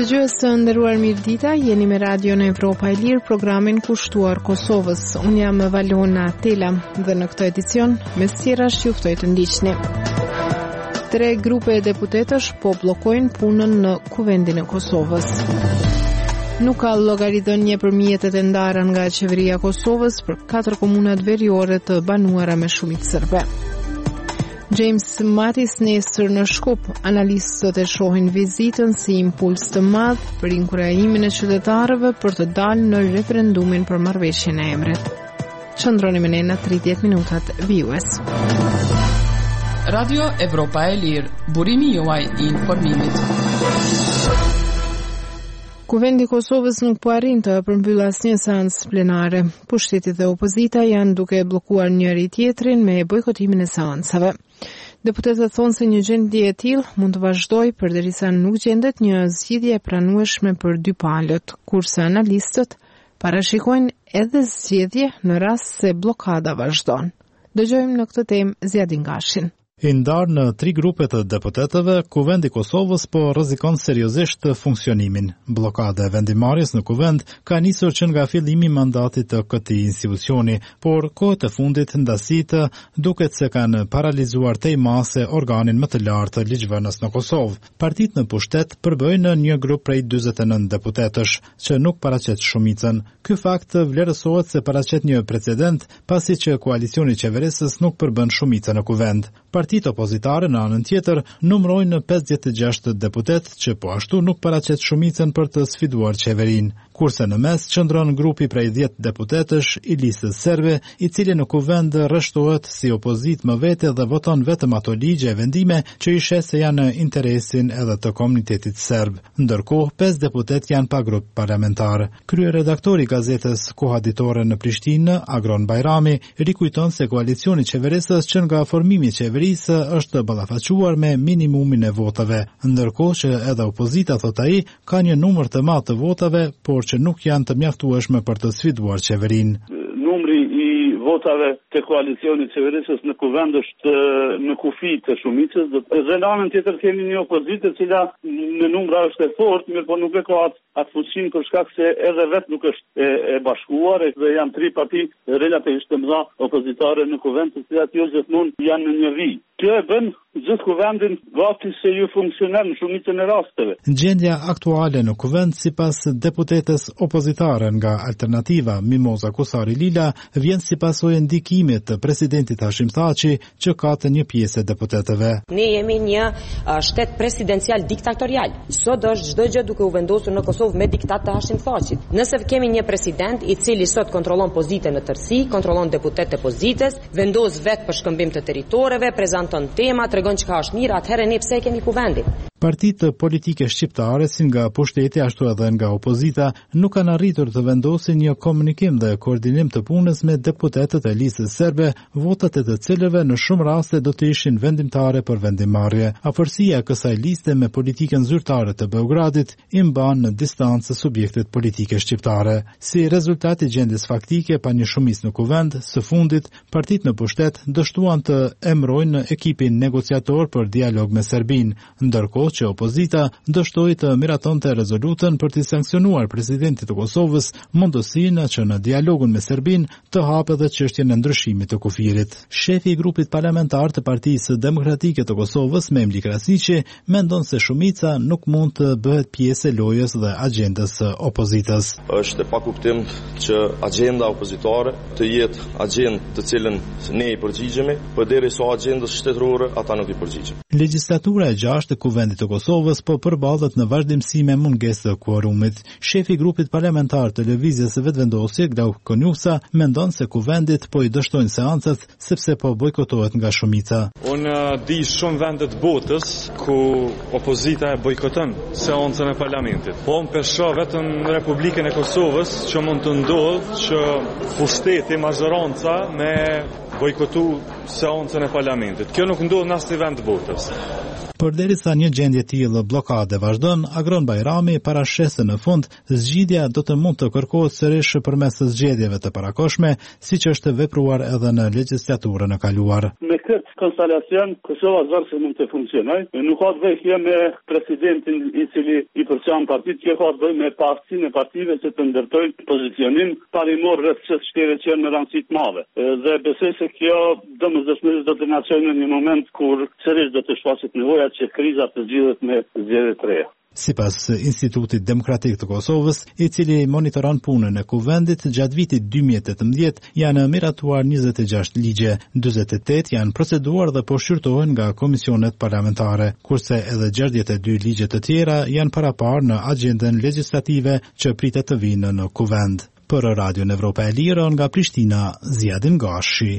Dëgjues të nderuar, mirëdita, jeni me Radion Evropa e Lirë, programin kushtuar Kosovës. Unë jam Valona Tela dhe në këtë edicion me sqarash ju ftoj të ndiqni. 3 grupe deputetësh po bllokojnë punën në Kuvendin e Kosovës. Nuk ka llogaridhënie për mjetet e ndara nga qeveria e Kosovës për 4 komunat veriore të banuara me shumicë serbe. James Mattis nesër në Shkup, analistët e shohin vizitën si impuls të madh për inkurajimin e qytetarëve për të dalë në referendumin për marrëveshjen e emrit. Qëndroni me ne në 30 minutat vijues. Radio Evropa e Lirë, burimi juaj i informimit. Kuvendi i Kosovës nuk po arrin të përmbyll asnjë seancë plenare. Pushteti dhe opozita janë duke bllokuar njëri tjetrin me bojkotimin e seancave. Deputetët thonë se një gjendje e tillë mund të vazhdojë përderisa nuk gjendet një zgjidhje e pranueshme për dy palët, kurse analistët parashikojnë edhe zgjedhje në rast se bllokada vazhdon. Dëgjojmë në këtë temë Zjadin Gashin. I ndarë në 3 grupe të deputetëve, Kuvendi i Kosovës po rrezikon seriozisht funksionimin. Bllokada e vendimarrjes në Kuvend ka nisur që nga fillimi i mandatit të këtij institucioni, por kohët e fundit ndasitë duket se kanë paralizuar tej mase organin më të lartë të ligjvënës në Kosovë. Partitë në pushtet përbëjnë një grup prej 49 deputetësh, që nuk paraqet shumicën. Ky fakt vlerësohet se paraqet një precedent, pasi që koalicioni qeverisës nuk përbën shumicën në Kuvend. Partitë opozitare në anën tjetër numërojnë 56 deputet që po ashtu nuk paraqet shumicën për të sfiduar qeverinë. Kurse në mes qëndron grupi prej 10 deputetësh i listës serbe, i cili në Kuvend rreshtohet si opozit më vete dhe voton vetëm ato ligje e vendime që i sheh se janë në interesin edhe të komunitetit serb. Ndërkohë 5 deputet janë pa grup parlamentar. Kryeredaktori i gazetës Koha Ditore në Prishtinë, Agron Bajrami, rikujton se koalicioni qeverisës që nga formimi i qeverisë është ballafaquar me minimumin e votave, ndërkohë që edhe opozita, thot ai, ka një numër të madh të votave, por që nuk janë të mjaftueshme për të sfiduar qeverinë. Numri i votave të koalicionit qeverisës në Kuvend është në kufi të shumicës. Dhe në anën tjetër kemi një opozitë e cila në numra është e fortë, mirë po nuk e ka atë fuqinë për shkak se edhe vetë nuk është e bashkuar, dhe janë 3 parti relativisht të mëdha opozitare në Kuvend, të cilat jo gjithmonë janë në një vijë. Kjo e bën gjithë Kuvendin gati se ju funksionon në shumicën e rasteve. Gjendja aktuale në Kuvend sipas deputetes opozitare nga Alternativa Mimoza Kusari Lila vjen si pasojë ndikimit të presidentit Hashim Thaçi që ka të një pjesë e deputetëve. Ne jemi një shtet presidencial diktatorial. Sot është çdo gjë duke u vendosur në Kosovë me diktat të Hashim Thaçit. Nëse kemi një president i cili sot kontrollon pozitën në tërësi, kontrollon deputetët e pozitës, vendos vetë për shkëmbim të territoreve, prezanton tema, tregon çka është mirë, atëherë ne pse kemi Kuvendin? Partitë politike shqiptare, si nga pushteti ashtu edhe nga opozita, nuk kanë arritur të vendosin një komunikim dhe koordinim të punës me deputetët e listës serbe, votat e të cilëve në shumë raste do të ishin vendimtare për vendimarrje. Afërsia e kësaj liste me politikën zyrtare të Beogradit i mban në distancë subjektet politike shqiptare. Si rezultat i gjendjes faktike pa një shumicë në Kuvend, së fundit partitë në pushtet dështuan të emrojnë ekipin negociator për dialog me Serbinë, ndërkohë që opozita dështoi të miratonte rezolutën për të sankcionuar presidentit të Kosovës mundësinë që në dialogun me Serbinë të hapë edhe çështjen e ndryshimit të kufirit. Shefi i grupit parlamentar të Partisë Demokratike të Kosovës, Memli Krasiqi, mendon se shumica nuk mund të bëhet pjesë e lojës dhe agjendës së opozitës. Është pa kuptim që agjenda opozitare të jetë agjendë të cilën ne i përgjigjemi, por derisa agjendës shtetërore ata nuk i përgjigjen. Legjislatura e 6 e Kuvendit të Kosovës po përballet në vazhdimsi me mungesë të kuorumit. Shefi i grupit parlamentar të Lëvizjes së Vetvendosje, Glauk Konjusa, mendon se Kuvendit po i dështojnë seancat sepse po bojkotohet nga shumica. Unë di shumë vende të botës ku opozita e bojkoton seancën e parlamentit. Po unë pesho vetëm në Republikën e Kosovës që mund të ndodhë që pushteti majoranca me bojkotu seancën e parlamentit. Kjo nuk ndodh në asnjë vend të botës. Përderisa një gjendje tillë bllokade vazhdon, Agron Bajrami parasheh se në fund zgjidhja do të mund të kërkohet sërish përmes zgjedhjeve të parakohshme, siç është vepruar edhe në legjislaturën e kaluar. Me këtë konstelacion, Kosova zërse mund të funksionojë. Nuk ka të bëjë me presidentin i cili i përçan partit, që ka të bëjë me paktësinë e partive që të ndërtojnë pozicionin parimor rreth çështë shtire që janë në rëndësi të madhe. Dhe besoj se kjo domosdoshmërisht do të na çojë në një moment kur sërish do të shfaqet nevoja që kriza të zgjidhet me zgjedhje të reja. Sipas Institutit Demokratik të Kosovës, i cili monitoron punën e kuvendit, gjatë vitit 2018 janë miratuar 26 ligje, 48 janë proceduar dhe po shqyrtohen nga komisionet parlamentare, kurse edhe 62 ligje të tjera janë paraparë në agjendën legjislative që pritet të vinë në kuvend. Për Radion Evropa e Lirë nga Prishtina, Ziadin Gashi.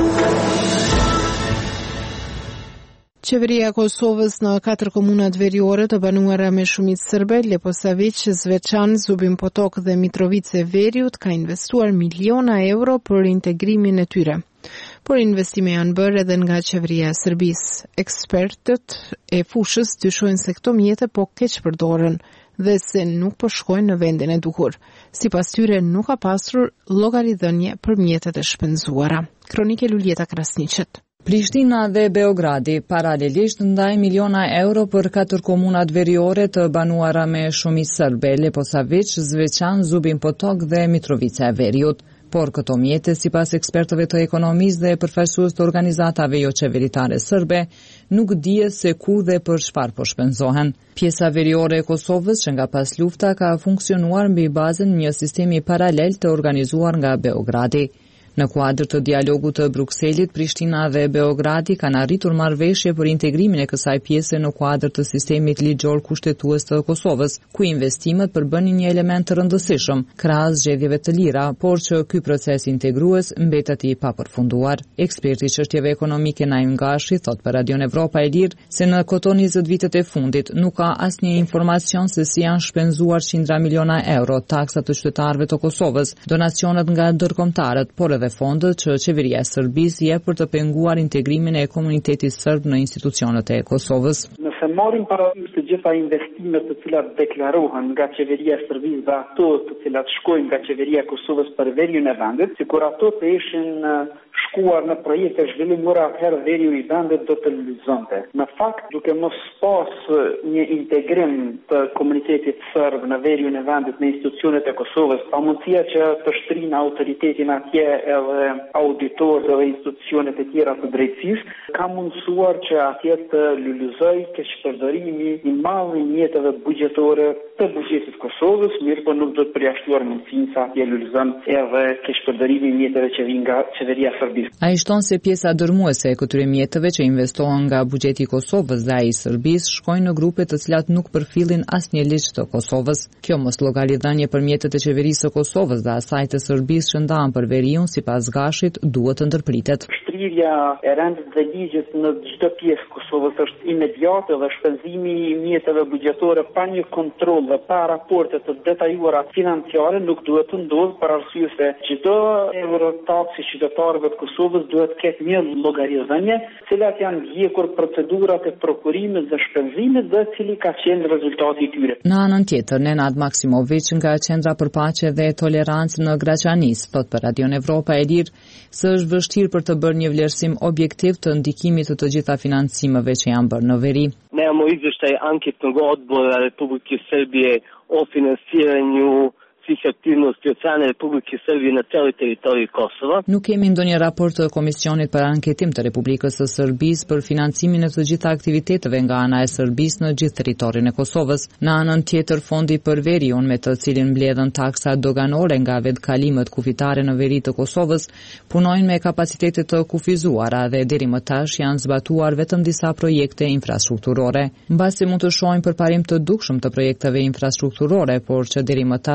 Qeveria e Kosovës në 4 komunat veriore të banuara me shumicë serbe, Leposavić, Zvečan, Zubin Potok dhe Mitrovice Veriut ka investuar miliona euro për integrimin e tyre. Por investime janë bërë edhe nga qeveria e Serbisë. Ekspertët e fushës dyshojnë se këto mjete po keq përdoren dhe se nuk po shkojnë në vendin e duhur. Sipas tyre nuk ka pasur llogaridhënie për mjetet e shpenzuara. Kronike Luljeta Krasniqet. Prishtina dhe Beogradi paralelisht ndajnë miliona euro për 4 komunat veriore të banuara me shumicë serbe, Leposavić, Zvečan, Zubin Potok dhe Mitrovica e Veriut. Por këto mjete, sipas ekspertëve të ekonomisë dhe përfaqësues të organizatave jo qeveritare serbe, nuk dihet se ku dhe për çfarë po shpenzohen. Pjesa veriore e Kosovës që nga pas lufta ka funksionuar mbi bazën një sistemi paralel të organizuar nga Beogradi. Në kuadër të dialogut të Brukselit, Prishtina dhe Beogradi kanë arritur marrëveshje për integrimin e kësaj pjese në kuadër të sistemit ligjor kushtetues të Kosovës, ku investimet përbënin një element të rëndësishëm, krahas zgjedhjeve të lira, por që ky proces integrues mbetet i papërfunduar. Eksperti i çështjeve ekonomike Naim Gashi thot për Radion Evropa e Lirë se në këto 20 vitet e fundit nuk ka asnjë informacion se si janë shpenzuar qindra miliona euro taksat të qytetarëve të Kosovës, donacionet nga ndërkombëtarët, por edhe fondet që qeveria e Serbisë jep për të penguar integrimin e komunitetit serb në institucionet e Kosovës. Nëse marrim parasysh të gjitha investimet të cilat deklarohen nga qeveria e Serbisë dhe ato të cilat shkojnë nga qeveria e Kosovës për veriun e vendit, sikur ato të ishin shkuar në projekte zhvillimore, atëherë veriu i vendit do të lëvizonte. Në fakt, duke mos pas një integrim të komunitetit serb në veriun e vendit në institucionet e Kosovës, pa mundësia që të shtrinë autoritetin atje edhe auditorët dhe institucionet e tjera të drejtësisë, ka mundësuar që atje të lulëzoj keqpërdorimi i madh i mjeteve buxhetore të buxhetit Kosovës, mirë po nuk do të përjashtuar mundësinë sa atje lulëzon edhe keqpërdorimi i mjeteve që vijnë nga qeveria serbe. Ai shton se pjesa dërmuese e këtyre mjeteve që investohen nga buxheti i Kosovës dhe ai i Serbisë shkojnë në grupe të cilat nuk përfillin asnjë ligj të Kosovës. Kjo mos llogaridhënie për mjetet e qeverisë së Kosovës dhe asaj të Serbisë që ndahen për veriun sipas Gashit duhet të ndërpritet. Shtrirja e rendit dhe ligjit në çdo pjesë të Kosovës është imediate dhe shpenzimi i mjeteve buxhetore pa një kontroll dhe pa raporte të detajuara financiare nuk duhet të ndodhë për arsye se çdo euro taksi qytetarëve të Kosovës duhet të ketë një llogaridhënie, cilat janë ndjekur procedurat e prokurimit dhe shpenzimit dhe cili ka qenë rezultati i tyre. Në anën tjetër, Nenad Maksimović nga Qendra për Paqe dhe Tolerancë në Graçanis thot për Radion Evropa e Lirë se është vështirë për të bërë një vlerësim objektiv të ndikimit të gjitha financimeve që janë bërë në veri. Nemamo izveštaj anketnog odbora Republike Srbije o finansiranju svih aktivnosti od strane Republike Srbije na celoj teritoriji Kosova. Nuk kemi ndonjë raport të Komisionit për Anketim të Republikës së Serbisë për financimin e të gjitha aktiviteteve nga ana e Serbisë në gjithë territorin e Kosovës. Në anën tjetër, fondi për veriun me të cilin mbledhen taksa doganore nga vetëkalimet kufitare në veri të Kosovës punojnë me kapacitete të kufizuara dhe deri më tash janë zbatuar vetëm disa projekte infrastrukturore. Mbasi mund të shohim përparim të dukshëm të projekteve infrastrukturore, por që deri më tash nuk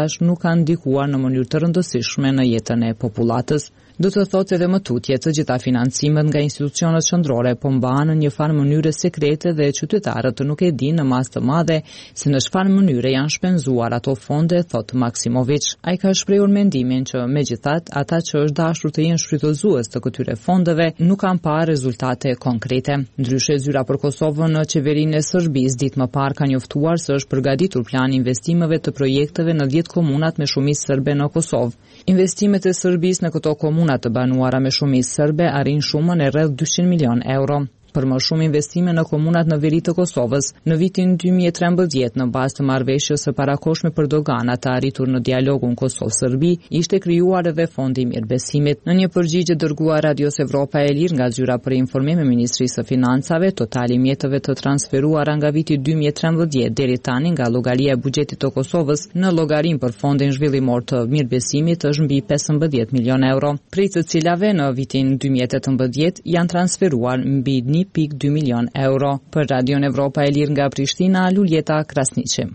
kanë ndikuar në mënyrë të rëndësishme në jetën e popullatës. Do të thotë edhe më tutje të gjitha financimet nga institucionet qendrore po mbahen në një farë mënyre sekrete dhe qytetarët nuk e dinë në masë të madhe se në çfarë mënyre janë shpenzuar ato fonde, thot Maksimović. Ai ka shprehur mendimin që megjithatë ata që është dashur të jenë shfrytëzues të këtyre fondeve nuk kanë parë rezultate konkrete. Ndryshe zyra për Kosovën në qeverinë e Serbisë ditë më parë ka njoftuar se është përgatitur plan investimeve të projekteve në 10 komunat me shumicë serbe në Kosovë. Investimet e Serbisë në këto komuna të banuara me shumicë serbe arrin shumën e rreth 200 milion euro. Për më shumë investime në komunat në veri të Kosovës, në vitin 2013 në bazë të marrëveshjes së parakohshme për doganat të arritur në dialogun Kosovë-Serbi, ishte krijuar edhe fondi i mirëbesimit. Në një përgjigje dërguar Radios Evropa e Lirë nga zyra për informim e Ministrisë së Financave, totali mjeteve të transferuara nga viti 2013 deri tani nga llogaria e buxhetit të Kosovës në llogarinë për fondin zhvillimor të mirëbesimit është mbi 15 milion euro, prej të cilave në vitin 2018 janë transferuar mbi 1.2 milion euro. Për Radion Evropa e Lirë nga Prishtina, Luljeta Krasniqi.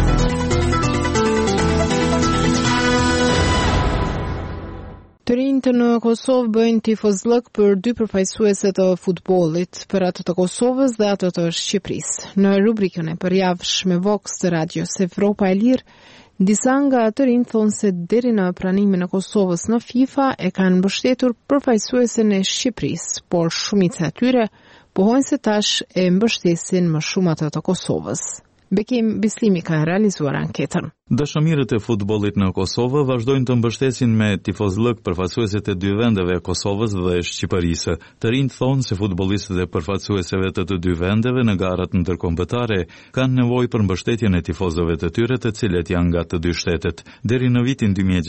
Të rinjtë në Kosovë bëjnë tifozllëk për 2 përfaqësuese të futbollit, për atë të Kosovës dhe atë të Shqipërisë. Në rubrikën e përjavshme Vox të Radios Evropa e Lirë, disa nga të rinj thonë se deri në pranimin e Kosovës në FIFA e kanë mbështetur përfaqësuesen e Shqipërisë, por shumica e tyre pohojnë se tash e mbështesin më shumë atë të Kosovës. Bekim Bislimi ka realizuar anketën. Dashamirët e futbollit në Kosovë vazhdojnë të mbështesin me tifozllëk përfaqësuesit e 2 vendeve, Kosovës dhe Shqipërisë. Të rinjt thonë se futbollistët e përfaqësuesve të 2 vendeve në garat ndërkombëtare kanë nevojë për mbështetjen e tifozëve të tyre, të cilët janë nga të 2 shtetet. Deri në vitin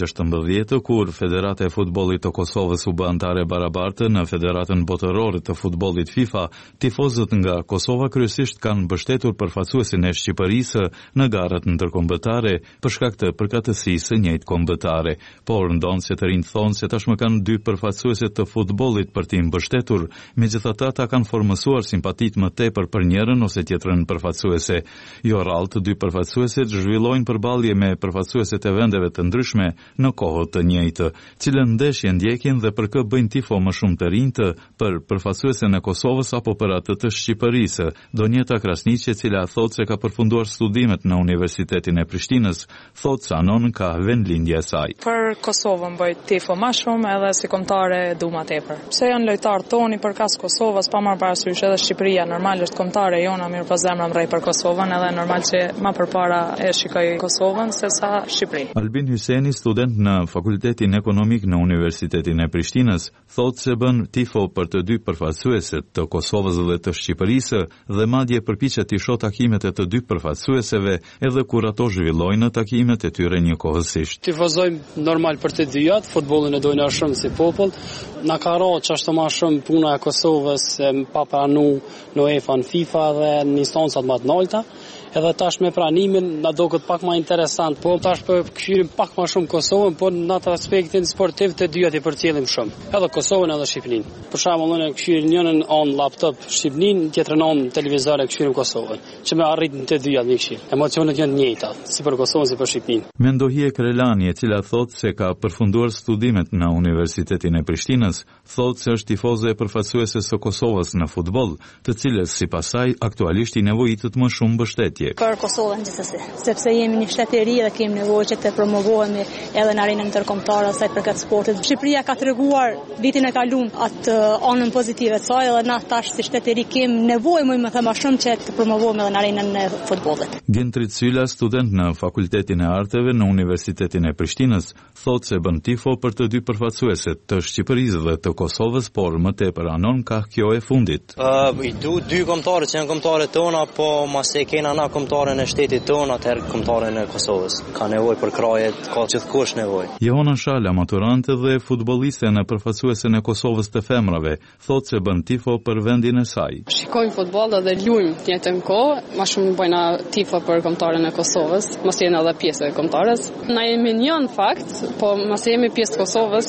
2016, kur Federata e Futbollit të Kosovës u bë anëtare barabartë në Federatën Botërore të Futbollit FIFA, tifozët nga Kosova kryesisht kanë mbështetur përfaqësuesin e Shqipërisë në garat ndërkombëtare për shkak të përkatësisë së njëjtë kombëtare, por ndonë të rinj thonë se tashmë kanë 2 përfaqësuese të futbollit për t'i mbështetur, megjithatë ata kanë formësuar simpatitë më tepër për njërin ose tjetrën përfaqësuese. Jo rrallë të 2 përfaqësuesit zhvillojnë përballje me përfaqësuesit e vendeve të ndryshme në kohë të njëjtë, cilën ndeshje ndjekin dhe për kë bëjnë tifo më shumë të rinjtë për përfaqësuesen e Kosovës apo për atë të Shqipërisë. Donjeta Krasniqi, e cila thotë se ka përfunduar studimet në Universitetin e Prishtinës, thotë se anon ka vendlindje e saj. Për Kosovën bëj tifo më shumë edhe si kombëtare du më tepër. Pse janë lojtarë toni përkas Kosovës, pa marrë parasysh edhe Shqipëria, normal është kombëtare jona, mirë po zemra mrej për Kosovën, edhe normal që më përpara e shikoj Kosovën se sa Shqipëri. Albin Hyseni, student në Fakultetin Ekonomik në Universitetin e Prishtinës, thotë se bën tifo për të 2 përfaqësuesit të Kosovës dhe të Shqipërisë dhe madje përpiqet të shoh takimet e të 2 përfaqësuesve edhe kur ato zhvillojnë në takimet e tyre njëkohësisht. Tifozojmë normal për të dyjat, futbollin e dojnë shumë si popull. Na ka rrë çashtu më shumë puna e Kosovës pa pranu në UEFA, në FIFA dhe në instancat më të larta. Edhe tash me pranimin na duket pak më interesant, po tash po kthyerim pak më shumë Kosovën, po në atë aspektin sportiv të dyjat i përcjellim shumë. Edhe Kosovën edhe Shqipërinë. Për shembull, unë kthyer njërin on laptop Shqipërinë, tjetrën on televizor e kthyerim Kosovën, që me arrit në të dyjat me këshill. Emocionet janë të njëjta, si për Kosovën si për Shqipërinë. Mendohie Krelani, e cila thotë se ka përfunduar studimet në Universitetin e Prishtinës, thotë se është tifoze e përfaqësuese së Kosovës në futboll, të cilës sipas saj aktualisht i nevojitet më shumë mbështetje. Për Kosovën gjithsesi, sepse jemi një shtet i ri dhe kemi nevojë që të promovohemi edhe në arenën ndërkombëtare sa i përket sportit. Shqipëria ka treguar vitin e kaluar atë anën pozitive të saj dhe na tash si shtet i ri kemi nevojë më të shumë që të promovohemi edhe në arenën e futbollit. Gentrit Syla, student në Fakultetin e Arteve në Universitetin e Prishtinës, thotë se bën tifo për të 2 përfaqësuesit të Shqipërisë dhe të Kosovës, por më tepër anon ka kjo e fundit. I du 2 kombëtarë që janë kombëtarët tona, po mase kena na kombëtarën e shtetit tonë, atëherë kombëtarën e Kosovës. Ka nevojë për kraje, ka gjithkush nevojë. Jehona Shala, maturante dhe futbolliste në përfaqësuesen e Kosovës të femrave, thotë se bën tifo për vendin e saj. Shikojmë futboll dhe luajmë të njëjtën kohë, më shumë bëjna tifo për kombëtarën e Kosovës, mos jemi edhe pjesë e kombëtarës. Na jemi një në fakt, po mos jemi pjesë të Kosovës,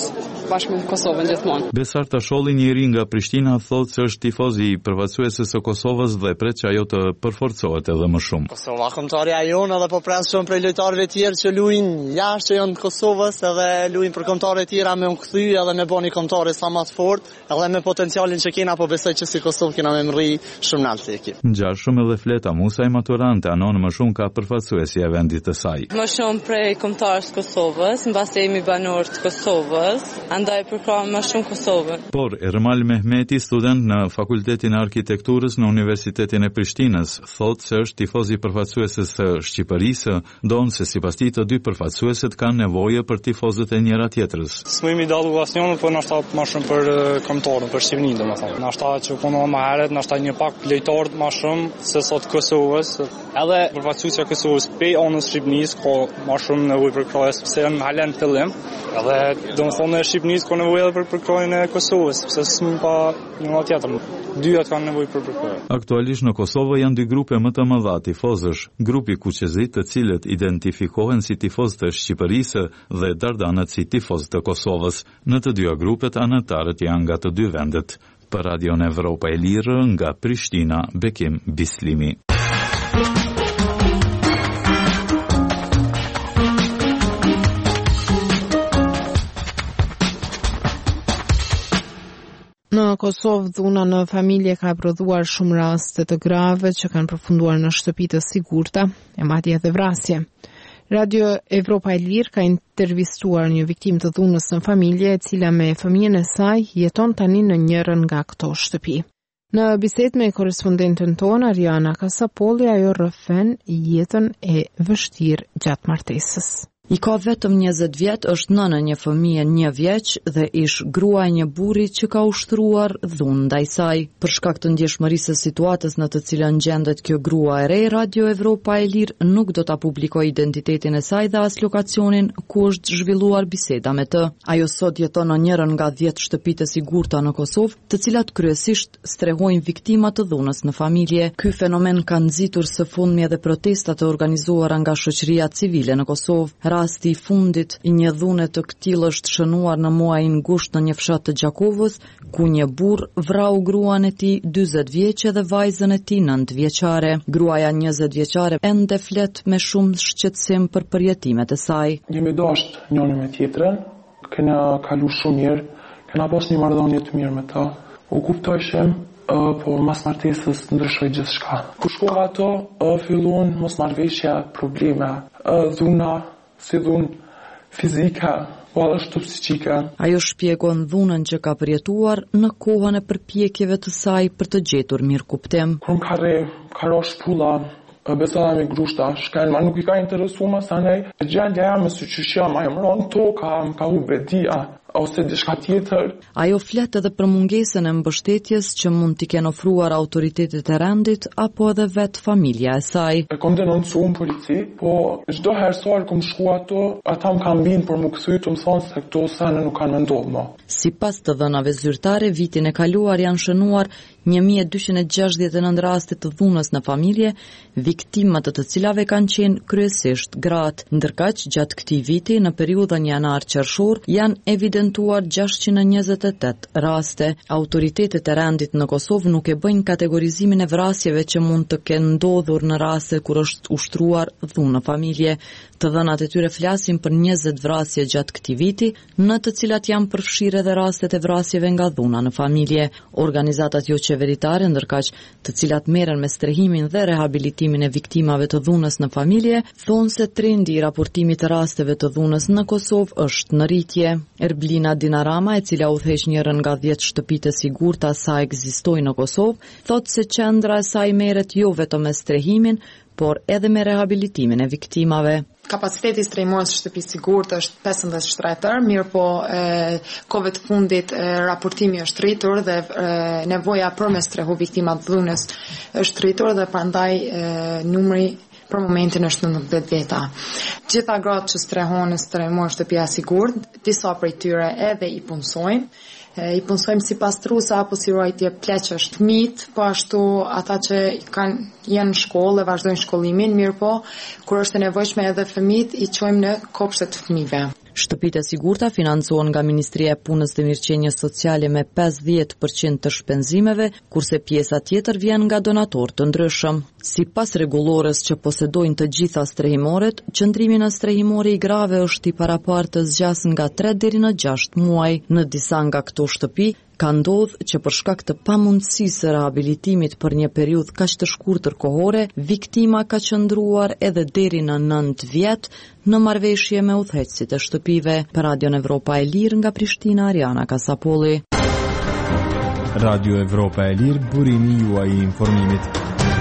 bashkë me Kosovën gjithmonë. Besar Tasholli, njëri nga Prishtina, thotë se është tifoz i përfaqësuesve së Kosovës dhe pret që ajo të përforcohet edhe më shumë. Kosova kombëtarja jonë edhe po pres shumë prej lojtarëve të tjerë që luajnë jashtë që janë të Kosovës, edhe luajnë për kombëtarë të tjera me u kthy edhe me bëni kombëtarë sa më të fortë, edhe me potencialin që kena, po besoj që si Kosovë kena me mrri shumë lart si ekip. Ngjashëm edhe Fleta Musaj Maturante anon më shumë ka përfaqësuesi e vendit të saj. Më shumë prej kombëtarëve të Kosovës, mbasi jemi banor të Kosovës, andaj përkrahem më shumë Kosovën. Por Ermal Mehmeti, student në Fakultetin e Arkitekturës në Universitetin e Prishtinës, thotë se është tifoz i përfaqësuesës së Shqipërisë, donë se sipas tij të dy përfaqësuesit kanë nevojë për tifozët e njëra tjetrës. S'mujmë dallu asnjëun, po na shta më shumë për kombëtarën, për Shqipërinë domethënë. Na shta që punon më herët, na shta një pak lojtarë më shumë se sot Kosovës. Edhe përfaqësuesja e Kosovës pe anës Shqipërisë ka më shumë nevojë për krahas pse janë halen fillim. Edhe domethënë Shqipërisë ka nevojë edhe për përkrahjen e Kosovës, sepse s'mund pa një tjetër. Dyat kanë nevojë për përkrahje. Aktualisht në Kosovë janë dy grupe më të mëdha tifozësh, grupi kuqezit, të cilët identifikohen si tifozë të Shqipërisë dhe dardanët si tifozë të Kosovës. Në të dyja grupet anëtarët janë nga të dy vendet. Për Radion Evropa e Lirë nga Prishtina, Bekim Bislimi. Në Kosovë, dhuna në familje ka prodhuar shumë raste të grave që kanë përfunduar në shtëpi të sigurta, e madje edhe vrasje. Radio Evropa e Lirë ka intervistuar një viktim të dhunës në familje, e cila me fëmijën e saj jeton tani në njërin nga këto shtëpi. Në bisedë me korespondentën tonë, Ariana Kasapolli, ajo rrëfen jetën e vështirë gjatë martesës. I ka vetëm 20 vjet, është nënë një fëmije 1 vjeç dhe ish grua e një burri që ka ushtruar dhunë ndaj saj. Për shkak të ndjeshmërisë së situatës në të cilën gjendet kjo grua e re, Radio Evropa e Lirë nuk do ta publikojë identitetin e saj dhe as lokacionin ku është zhvilluar biseda me të. Ajo sot jeton në njërin nga 10 shtëpitë e sigurta në Kosovë, të cilat kryesisht strehojnë viktima të dhunës në familje. Ky fenomen ka nxitur së fundmi edhe protesta të organizuara nga shoqëria civile në Kosovë. Rasti i fundit i një dhune të këtillë është shënuar në muajin gusht në një fshat të Gjakovës, ku një burr vrau gruan e tij 40 vjeçe dhe vajzën e tij 9 vjeçare. Gruaja 20 vjeçare ende flet me shumë shqetësim për përjetimet e saj. Jemi dashur njëri me tjetrën, kena kalu shumë mirë, kena pas një marrëdhënie të mirë me ta. U kuptojshem, po mas martesës ndryshoi gjithçka. Kur shkova ato, filluan mosmarrveshja, probleme, dhuna, si dhunë fizika, po ashtu psiqike. Ajo shpjegon dhunën që ka përjetuar në kohën e përpjekjeve të saj për të gjetur mirë kuptim. Kur ka ra shpulla, besada me grushta, shken, ma nuk i ka interesu ma sa nej, gjendja jam e si qyshja, ma jam ronë toka, më ka hu bedia, ose diçka tjetër. Ajo flet edhe për mungesën e mbështetjes që mund t'i kenë ofruar autoritetet e rendit apo edhe vetë familja e saj. E kom denoncu në polici, po çdo herë sa kom shku ato, ata më kanë vinë për më kthy të më thonë se këto sene nuk kanë ndodhur më. Sipas të dhënave zyrtare, vitin e kaluar janë shënuar 1269 raste të dhunës në familje, viktimat të cilave kanë qenë kryesisht gratë. Ndërkaq, gjatë këtij viti, në periudhën janar-qershor, janë evidentuar 628 raste. Autoritetet e rendit në Kosovë nuk e bëjnë kategorizimin e vrasjeve që mund të kenë ndodhur në raste kur është ushtruar dhunë në familje. Të dhënat e tyre flasin për 20 vrasje gjatë këtij viti, në të cilat janë përfshirë edhe rastet e vrasjeve nga dhuna në familje. Organizatat jo qeveritare, ndërkaq të cilat merren me strehimin dhe rehabilitimin e viktimave të dhunës në familje, thonë se trendi i raportimit të rasteve të dhunës në Kosovë është në rritje. Erblina Dinarama, e cila udhëheq njërin nga 10 shtëpitë e sigurta sa ekzistojnë në Kosovë, thotë se qendra e saj merret jo vetëm me strehimin, por edhe me rehabilitimin e viktimave. Kapaciteti i strehimorës së shtëpisë sigurtë është 15 shtretër, mirë po kohëve të fundit raportimi është rritur dhe nevoja për me strehu viktimat dhunës është rritur dhe prandaj numri për momentin është 19 veta. Gjitha gratë që strehon në strehimorë shtëpia sigurt, disa prej tyre edhe i punësojnë. I punësojmë si pastrusa apo si ruajtje pleqësh fëmijët, po ashtu ata që janë në shkollë dhe vazhdojnë shkollimin, mirë po, kur është e nevojshme edhe fëmijët i çojmë në kopshtet të fëmijëve. Shtëpitë e sigurta financohen nga Ministria e Punës dhe Mirëqenies Sociale me 50% të shpenzimeve, kurse pjesa tjetër vjen nga donatorë të ndryshëm. Sipas rregullores që posedojnë të gjitha strehimoret, qëndrimi në strehimore i grave është i parapartë zgjas nga 3 deri në 6 muaj. Në disa nga këto shtëpi ka ndodhur që për shkak të pamundësisë së rehabilitimit për një periudhë kaq të shkurtër kohore, viktima ka qëndruar edhe deri në 9 vjet në marrëveshje me udhëheqësit e shtëpive. Për Radion Evropa e Lirë nga Prishtina, Ariana Kasapolli. Radio Evropa e Lirë, burimi juaj i informimit.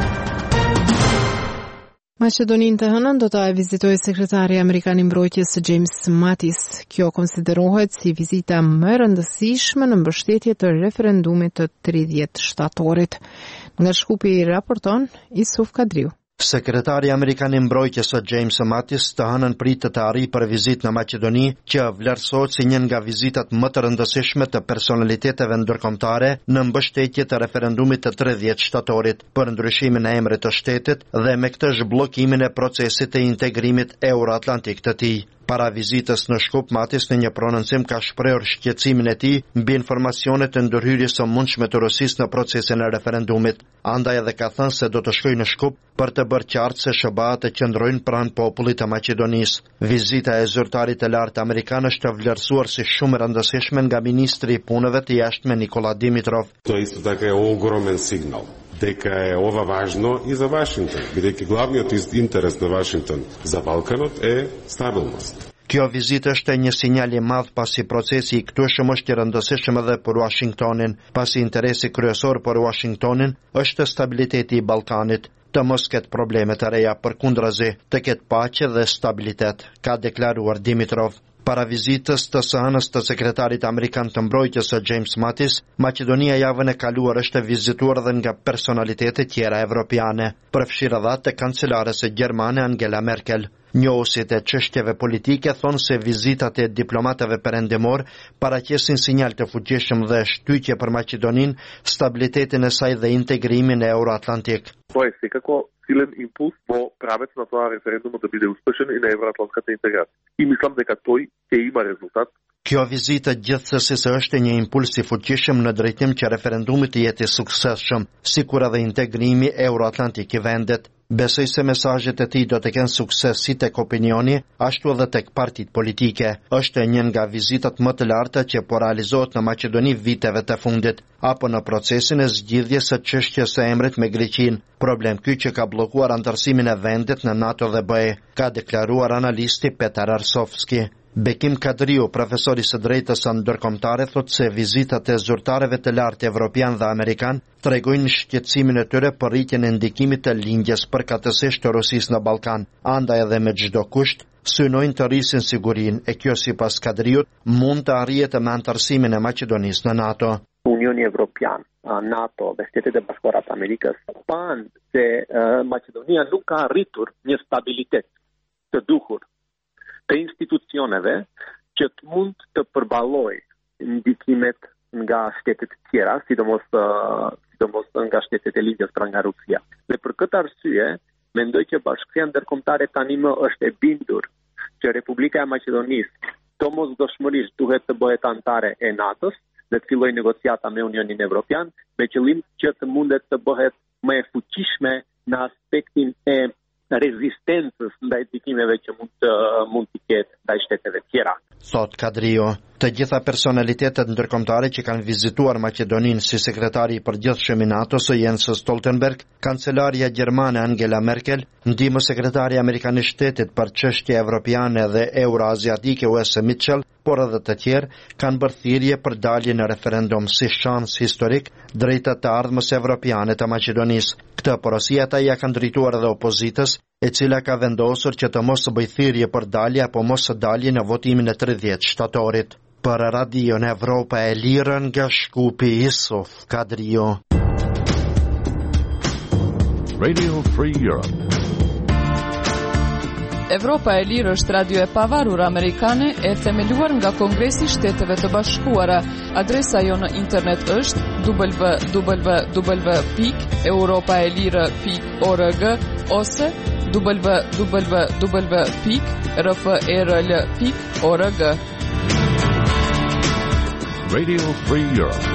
Maqedoninë të hënën do ta vizitojë sekretari amerikan i mbrojtjes James Mattis. Kjo konsiderohet si vizita më e rëndësishme në mbështetje të referendumit të 30 shtatorit. Nga Shkupi raporton Isuf Kadriu. Sekretari amerikan i mbrojtjes James Mattis të hënën pritet të arrijë për vizitë në Maqedoni, që vlerësohet si një nga vizitat më të rëndësishme të personaliteteve ndërkombëtare në mbështetje të referendumit të 30 shtatorit për ndryshimin e emrit të shtetit dhe me këtë zhbllokimin e procesit të integrimit euroatlantik të tij. Para vizitës në Shkup, Mattis në një prononcim ka shprehur shqetësimin e tij mbi informacionet e ndërhyrjes së mundshme të Rusisë në procesin e referendumit. Andaj edhe ka thënë se do të shkojë në Shkup për të bërë qartë se SHBA-t qëndrojnë pranë popullit të Maqedonisë. Vizita e zyrtarit të lartë amerikan është vlerësuar si shumë e rëndësishme nga ministri i punëve të jashtme Nikola Dimitrov. To isto tako je ogroman signal дека е ова важно и за Вашингтон, бидејќи главниот интерес на Вашингтон за Балканот е стабилност. Kjo vizitë është një sinjal i madh pasi procesi i këtueshëm është i rëndësishëm edhe për Washingtonin, pasi interesi kryesor për Washingtonin është stabiliteti i Ballkanit, të mos ketë probleme të reja, përkundrazi të ketë paqe dhe stabilitet, ka deklaruar Dimitrov. Para vizitës të së hënës të sekretarit amerikan të mbrojtjes James Mattis, Maqedonia javën e kaluar është vizituar edhe nga personalitete tjera evropiane, përfshirë edhe të kancelares gjermane Angela Merkel. Njohuesit e çështjeve politike thonë se vizitat e diplomatëve perëndimor paraqesin sinjal të fuqishëm dhe shtytje për Maqedoninë, stabilitetin e saj dhe integrimin e euroatlantik. Тоа е секако силен импулс во правец на тоа референдумот да биде успешен и на евроатлантската интеграција. И мислам дека тој ќе има резултат. Kjo vizitë gjithsesi është një impuls i fuqishëm në drejtim që referendumi të jetë i suksesshëm, sikur edhe integrimi euroatlantik i vendit. Besoj se mesazhet e tij do të kenë sukses si tek opinioni, ashtu edhe tek partitë politike. Është një nga vizitat më të larta që po realizohet në Maqedoni viteve të fundit, apo në procesin e zgjidhjes së çështjes së emrit me Greqinë, problem ky që ka bllokuar antarësimin e vendit në NATO dhe BE, ka deklaruar analisti Petar Arsovski. Bekim Kadriu, profesor i së drejtës ndërkombëtare, thotë se vizitat e zyrtarëve të lartë evropian dhe amerikan tregojnë shqetësimin e tyre për rritjen e ndikimit të lindjes përkatësisht të Rusisë në Ballkan, andaj edhe me çdo kusht synojnë të rrisin sigurinë, e kjo sipas Kadriut mund të arrihet me antarësimin e Maqedonisë në NATO. Unioni Evropian, NATO dhe Shtetet e Bashkuara të Amerikës panë se Maqedonia nuk ka arritur një stabilitet të duhur të institucioneve që të mund të përballojë ndikimet nga shtetet tjera, sidomos nga shtetet e lindjes, pra nga Rusia. Dhe për këtë arsye, mendoj që Bashkia Ndërkombëtare tani më është e bindur që Republika e Maqedonisë domosdoshmërisht duhet të bëhet anëtare e NATO-s dhe të fillojë negociata me Unionin Evropian me qëllim që të mundet të bëhet më e fuqishme në aspektin e rezistencës ndaj ndikimeve që mund të ketë ndaj shteteve tjera. Thot Kadrio, të gjitha personalitetet ndërkombëtare që kanë vizituar Maqedoninë si sekretari i përgjithshëm i NATO-s Jens Stoltenberg, kancelaria gjermane Angela Merkel, ndihmës sekretari amerikan i shtetit për çështje evropiane dhe euroaziatike Wes Mitchell, por edhe të tjerë, kanë bërë thirrje për dalje në referendum si shans historik drejt të ardhmës evropiane të Maqedonisë. Këtë porosi ata ja kanë drejtuar edhe opozitës, e cila ka vendosur që të mos bëjë thirrje për dalje apo mos dalje në votimin e 30 shtatorit. Për Radio Evropa e Lirë nga Shkupi, Isuf Kadrio. Radio Free Europe. Evropa e Lirë është radio e pavarur amerikane e themeluar nga Kongresi i Shteteve të Bashkuara. Adresa jo në internet është www.europaelire.org ose www.rfrl.org. Radio Free Europe.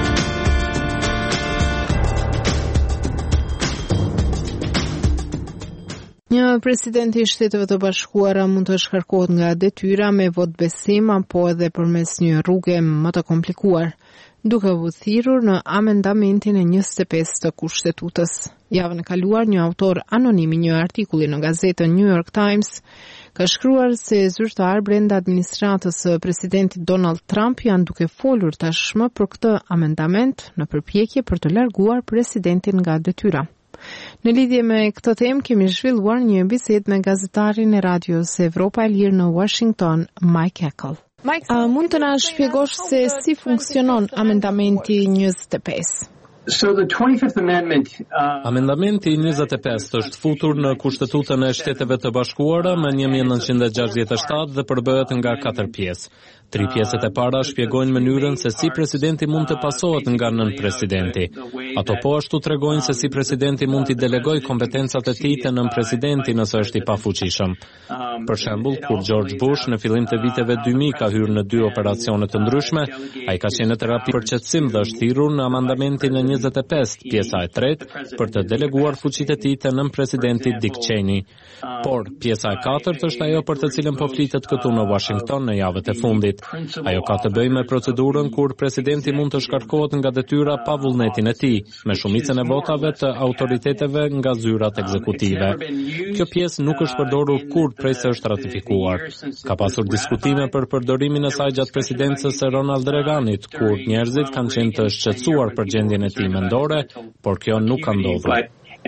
Një president I Shteteve të Bashkuara mund të shkarkohet nga detyra me vot besim apo edhe përmes një rruge më të komplikuar, duke u thirrur në amendamentin e 25 të Kushtetutës. Javën e kaluar, një autor anonim I një artikulli në gazetën New York Times ka shkruar se zyrtar brenda administratës së presidentit Donald Trump janë duke folur tashmë për këtë amendament në përpjekje për të larguar presidentin nga detyra. Në lidhje me këtë temë kemi zhvilluar një bisedë me gazetarin e radios Evropa e Lirë në Washington, Mike Eckel. Mund të na shpjegosh se si funksionon amendamenti 25? So the 25th Amendment Amendamenti 25 është futur në Kushtetutën e Shteteve të Bashkuara më 1967 dhe përbëhet nga 4 pjesë. 3 pjesët e para shpjegojnë mënyrën se si presidenti mund të pasohet nga nën-presidenti. Ato po ashtu tregojnë se si presidenti mund t'i delegojë kompetencat e tij te nën-presidenti nëse është I pafuqishëm. Për shembull, kur George Bush në fillim të viteve 2000 ka hyrë në 2 operacione të ndryshme, ai ka qenë në terapi për qetësim dhe është thirrur në amendamentin e 25, pjesa e 3, për të deleguar fuqitë e tij te nën-presidenti Dick Cheney. Por pjesa e 4 është ajo për të cilën po flitet këtu në Washington në javët e fundit. Ajo ka të bëjë me procedurën kur presidenti mund të shkarkohet nga detyra pa vullnetin e tij, me shumicën e votave të autoriteteve nga zyrat ekzekutive. Kjo pjesë nuk është përdorur kurrë prej se është ratifikuar. Ka pasur diskutime për përdorimin e saj gjatë presidencës së Ronald Reaganit, kur njerëzit kanë qenë të shqetësuar për gjendjen e tij mendore, por kjo nuk ka ndodhur.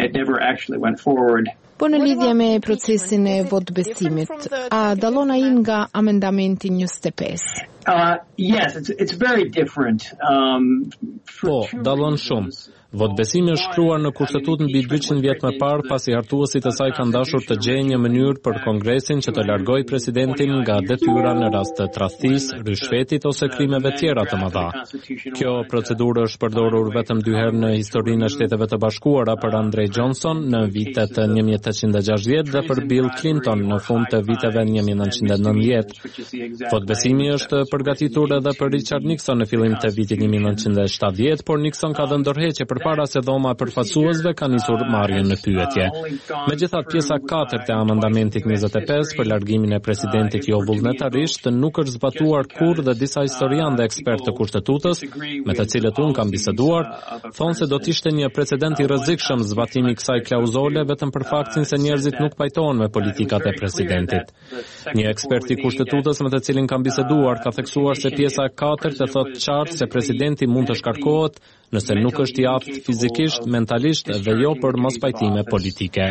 Po në lidhje me procesin e votbesimit, a dallon ai nga amendamenti 25? Yes, it's very different. Po, dallon shumë. Votbesimi është shkruar në Kushtetutë mbi 200 vjet më parë pasi hartuesit e saj kanë dashur të gjejnë një mënyrë për Kongresin që të largojë presidentin nga detyra në rast të tradhtisë, rishfetit ose krimeve tjera të mëdha. Kjo procedurë është përdorur vetëm 2 herë në historinë e Shteteve të Bashkuara për Andrew Johnson në vitet 1860 dhe për Bill Clinton në fund të viteve 1990. Votbesimi është përgatitur edhe për Richard Nixon në fillim të vitit 1970, por Nixon ka dhënë dorëheqje përpara se dhoma e përfaqësuesve ka nisur marrjen në pyetje. Megjithatë, pjesa 4 e amendamentit 25 për largimin e presidentit jo vullnetarisht nuk është zbatuar kurrë dhe disa historianë dhe ekspertë të Kushtetutës, me të cilët unë kam biseduar, thonë se do të ishte një precedent I rrezikshëm zbatimi I kësaj klauzole vetëm për faktin se njerëzit nuk pajtohen me politikat e presidentit. Një ekspert I Kushtetutës me të cilin kam biseduar ka theksuar se pjesa 4 të thotë qartë se presidenti mund të shkarkohet nëse nuk është I aftë fizikisht, mentalisht dhe jo për mospajtime politike.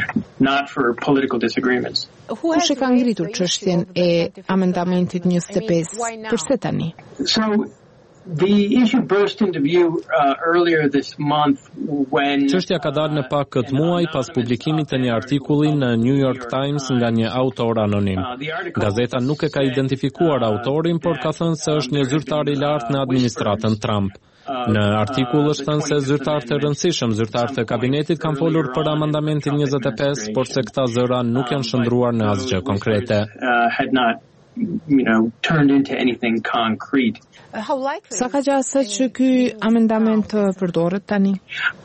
Kush e ka ngritur çështjen e amendamentit 25? Përse tani? Çështja ka dalë në pak këtë muaj pas publikimit të një artikulli në New York Times nga një autor anonim. Gazeta nuk e ka identifikuar autorin, por ka thënë se është një zyrtar I lartë në administratën Trump. Në artikull është thënë se zyrtarë të rëndësishëm, zyrtarë të kabinetit kanë folur për amendamentin 25, por se këta zëra nuk janë shndruar në asgjë konkrete. Turned into anything concrete. Sa ka gjasa që ky amendament përdoret tani?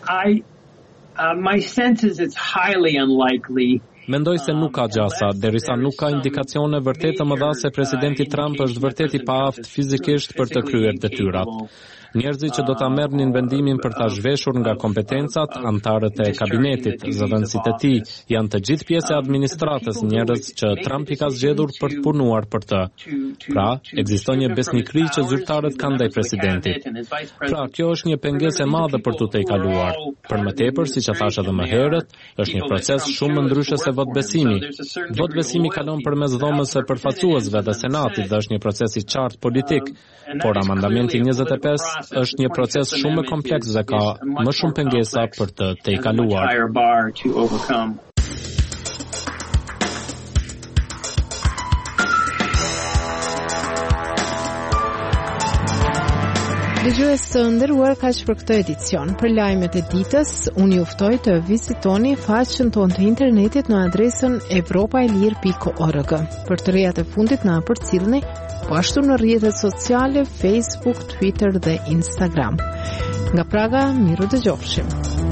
My sense is it's highly unlikely. Mendoj se nuk ka gjasa, derisa nuk ka indikacione vërtet të mëdha se presidenti Trump është vërtet I paaft fizikisht për të kryer detyrat. Njerëzit që do ta merrnin vendimin për ta zhveshur nga kompetencat, antarët e kabinetit, zëvendësit e tij, janë të gjithë pjesë e administratës, njerëz që Trump I ka zgjedhur për të punuar për të. Pra, ekziston një besnikëri që zyrtarët kanë ndaj presidentit. Pra, kjo është një pengesë e madhe për tu tejkaluar. Për më tepër, siç e thash edhe më herët, është një proces shumë më ndryshe se votbesimi. Votbesimi kalon përmes dhomës së përfaqësuesve dhe senatit dhe është një proces I qartë politik, por amendamenti 25 është një proces shumë më kompleks dhe ka më shumë pengesa për të tejkaluar. Dëgjues të nderuar, kaq për këtë edicion. Për lajmet e ditës, unë ju ftoj të vizitoni faqen tonë të internetit në adresën evropaelir.org. Për të rejat e fundit na përcillni, po ashtu në rrjetet sociale, Facebook, Twitter dhe Instagram. Nga Praga, miru dëgjofshim.